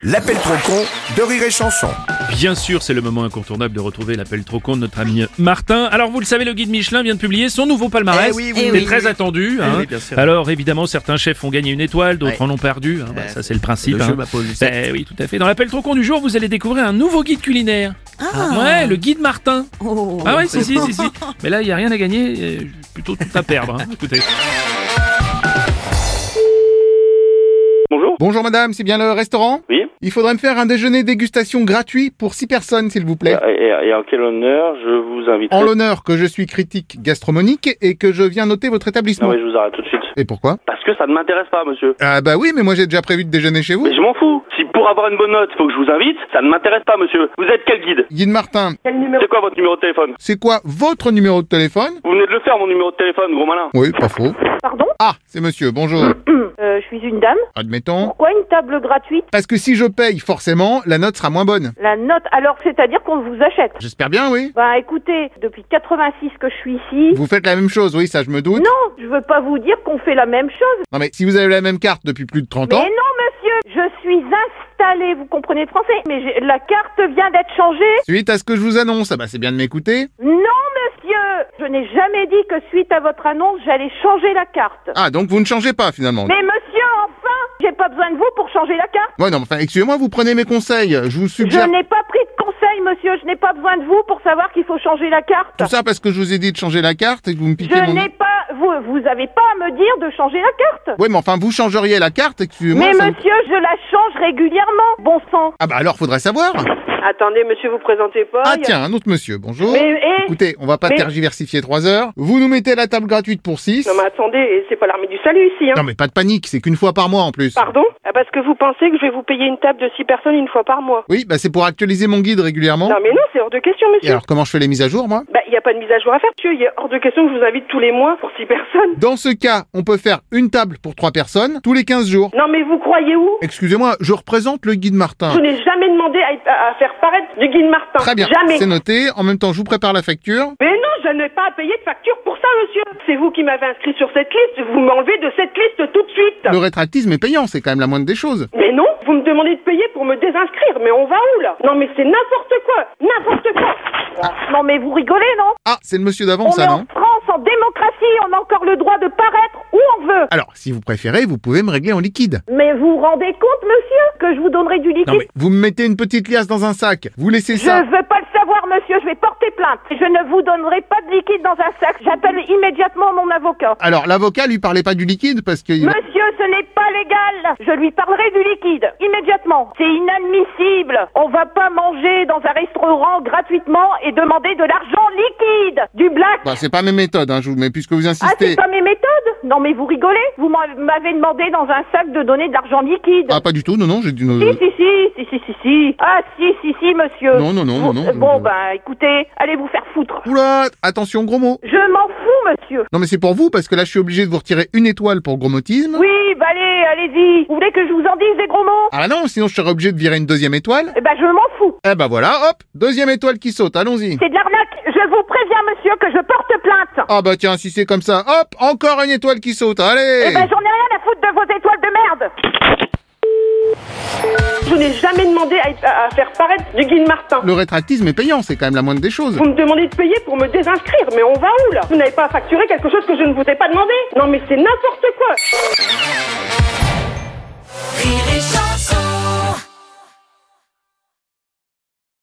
L'appel trop con de Rire et Chanson. Bien sûr, c'est le moment incontournable de retrouver l'appel trop con de notre ami Martin. Alors, vous le savez, le guide Michelin vient de publier son nouveau palmarès. C'est très attendu. Hein. Oui, bien sûr. Alors, évidemment, certains chefs ont gagné une étoile, d'autres en ont perdu. Hein. Ça, c'est le principe. Le jeu m'a posé ça. Oui, tout à fait. Dans l'appel trop con du jour, vous allez découvrir un nouveau guide culinaire. Ouais, le guide Martin. Ah ouais, si. Mais là, il n'y a rien à gagner, plutôt tout à perdre. Hein. Écoutez. Bonjour madame, c'est bien le restaurant ? Oui. Il faudrait me faire un déjeuner dégustation gratuit pour 6 personnes s'il vous plaît. Et en quel honneur je vous invite? En l'honneur que je suis critique gastronomique et que je viens noter votre établissement. Non mais je vous arrête tout de suite. Et pourquoi ? Parce que ça ne m'intéresse pas, monsieur. Ah bah oui, mais moi j'ai déjà prévu de déjeuner chez vous. Mais je m'en fous. Si pour avoir une bonne note, faut que je vous invite, ça ne m'intéresse pas, monsieur. Vous êtes quel guide? Guide Martin, C'est quoi votre numéro de téléphone? c'est quoi votre numéro de téléphone ? Vous venez de le faire, mon numéro de téléphone, gros malin. Oui, pas faux. Pardon, Ah, c'est monsieur, bonjour. je suis une dame. Admettons. Pourquoi une table gratuite? Parce que si je paye, forcément, la note sera moins bonne. La note, alors c'est-à-dire qu'on vous achète. J'espère bien, oui. Bah écoutez, depuis 86 que je suis ici. Vous faites la même chose, oui, ça je me doute. Non, je veux pas vous dire qu'on fait la même chose. Non mais si vous avez la même carte depuis plus de 30 Mais ans... non, monsieur, je suis installée, vous comprenez le français. Mais la carte vient d'être changée. Suite à ce que je vous annonce, ah bah c'est bien de m'écouter. Non, monsieur, je n'ai jamais dit que suite à votre annonce, j'allais changer la carte. Ah, donc vous ne changez pas finalement. Mais monsieur, enfin, j'ai pas besoin de vous pour changer la carte. Ouais, non, enfin, excusez-moi, vous prenez mes conseils. Je vous suggère... Je n'ai pas pris de conseil, monsieur. Je n'ai pas besoin de vous pour savoir qu'il faut changer la carte. Tout ça parce que je vous ai dit de changer la carte et que vous me piquez Je mon... n'ai pas... Vous avez pas à me dire de changer la carte. Ouais, mais enfin, vous changeriez la carte, excusez-moi. Mais ça me- monsieur, je la change régulièrement. Bon sang. Ah bah alors, faudrait savoir. Attendez, monsieur, vous présentez pas. Ah il y a- tiens, un autre monsieur, bonjour. Mais, Écoutez, on va pas mais- tergiversifier 3 heures. Vous nous mettez la table gratuite pour 6. Non mais attendez, c'est pas l'armée du salut ici, hein. Non mais pas de panique, c'est qu'une fois par mois en plus. Pardon? Ah, parce que vous pensez que je vais vous payer une table de 6 personnes une fois par mois. Oui, bah c'est pour actualiser mon guide régulièrement. Non mais non, c'est hors de question, Et monsieur. alors, comment je fais les mises à jour, moi ? Bah, il y a pas de mise à jour à faire, monsieur. Il est hors de question que je vous invite tous les mois pour 6 personnes. Dans ce cas, on peut faire une table pour 3 personnes tous les 15 jours. Non mais vous croyez où? Excusez-moi, je représente le guide Martin. Je n'ai jamais demandé à faire paraître du guide Martin. Très bien, Jamais. c'est noté. En même temps, je vous prépare la facture. Mais non, je n'ai pas à payer de facture pour ça, monsieur. C'est vous qui m'avez inscrit sur cette liste. Vous m'enlevez de cette liste tout de suite. Le rétractisme est payant, c'est quand même la moindre des choses. Mais non, vous me demandez de payer pour me désinscrire. Mais on va où, là? Non mais c'est n'importe quoi. N'importe quoi. Non mais vous rigolez, non? Ah, c'est le monsieur d'avant, On ça, est non en France, en démocratie, on a encore le droit de paraître où on veut. Alors, si vous préférez, vous pouvez me régler en liquide. Mais vous vous rendez compte, monsieur, que je vous donnerai du liquide? Non mais, vous me mettez une petite liasse dans un sac, vous laissez Je ça... veux pas le savoir, monsieur, je vais porter plainte. Je ne vous donnerai pas de liquide dans un sac. J'appelle immédiatement mon avocat. Alors, l'avocat lui parlait pas du liquide parce que... Monsieur, ce n'est pas légal. Je lui parlerai du liquide, immédiatement. C'est inadmissible. On va pas manger dans un restaurant gratuitement et demander de l'argent liquide. Du black. Bah, c'est pas mes méthodes, hein, je vous... mais puisque vous Ah, insistez... c'est pas mes méthodes? Non, mais vous rigolez? Vous m'avez demandé dans un sac de donner de l'argent liquide. Ah, pas du tout, non, j'ai dit... Si. Ah, si, monsieur. Non, non. Bon, ben, écoutez, allez vous faire foutre. Oula, attention, gros mot. Je m'en fous, monsieur. Non mais c'est pour vous, parce que là, je suis obligé de vous retirer une étoile pour grommotisme. Oui, bah allez-y. Vous voulez que je vous en dise des gros mots? Ah non, sinon je serais obligé de virer une 2e étoile. Eh ben, je m'en fous. Eh ben voilà, hop, 2e étoile qui saute, allons-y. C'est de l'arnaque. Je vous préviens, monsieur, que je porte plainte. Ah bah tiens, si c'est comme ça, hop, encore une étoile qui saute, allez. Eh ben, j'en ai rien à foutre de vos étoiles de merde. Je n'ai jamais demandé à faire paraître du guide Martin. Le rétractisme est payant, c'est quand même la moindre des choses. Vous me demandez de payer pour me désinscrire. Mais on va où, là? Vous n'avez pas à facturer quelque chose que je ne vous ai pas demandé? Non mais c'est n'importe quoi.